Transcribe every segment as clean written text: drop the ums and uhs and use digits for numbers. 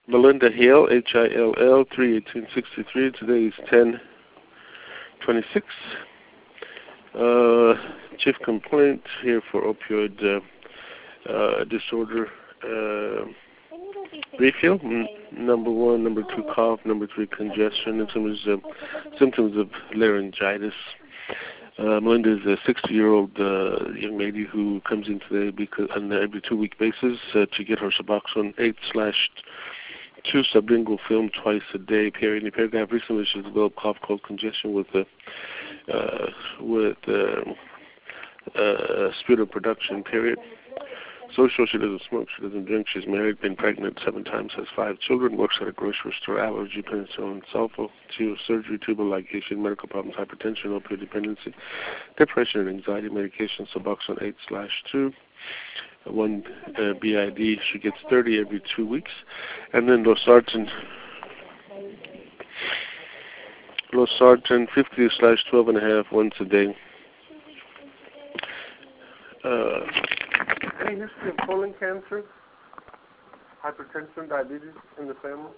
Melinda Hill, Hill, 3/18/63. Today is 10/26. Chief complaint here for opioid disorder. Refill. Number 1, number 2, cough. Number 3, congestion. And symptoms of laryngitis. Melinda is a 60-year-old young lady who comes in today on an every 2-week basis to get her Suboxone 8/2 sublingual film twice a day. Period. In the paragraph, recently she's developed cough, cold, congestion with sputum production. Period. Social, she doesn't smoke, she doesn't drink, she's married, been pregnant 7 times, has 5 children, works at a grocery store, allergy, penicillin, sulfa, surgery, tubal ligation, medical problems, hypertension, opioid dependency, depression and anxiety medication, Suboxone 8/2, 1 BID. She gets 30 every 2 weeks. And then Losartan 50/12.5 once a day. Any history of colon cancer, hypertension, diabetes in the family?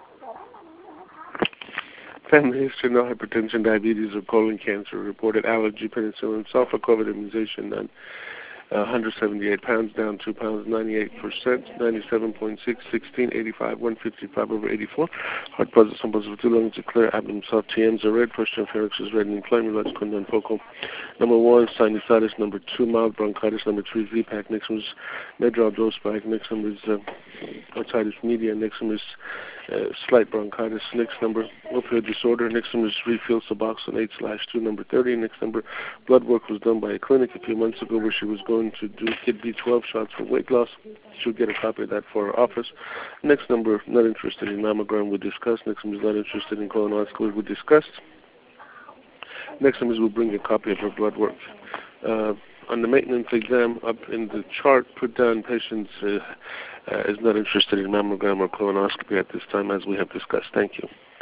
Family history, no hypertension, diabetes, or colon cancer. Reported allergy, penicillin, sulfa, COVID immunization, none. 178 pounds, down 2 pounds, 98%, 97.6, 16, 85, 155 over 84. Heart positive, some positive, 2 lungs are clear, abdomen soft, TMs are red, first pharynx is red, and inflammatory, logical, and focal. Number 1, sinusitis. Number 2, mild bronchitis. Number 3, Z-Pak. Next one is Medrol dose spike. Next number is otitis media. Next one is slight bronchitis. Next number, opioid disorder. Next number is refill Suboxone 8/2, number 30. Next number, blood work was done by a clinic a few months ago where she was going to do Kid B12 shots for weight loss. She'll get a copy of that for her office. Next number, not interested in mammogram, we discussed. Next number is not interested in colonoscopy, we discussed. Next number is we'll bring a copy of her blood work. On the maintenance exam, up in the chart, put down patients is not interested in mammogram or colonoscopy at this time, as we have discussed. Thank you.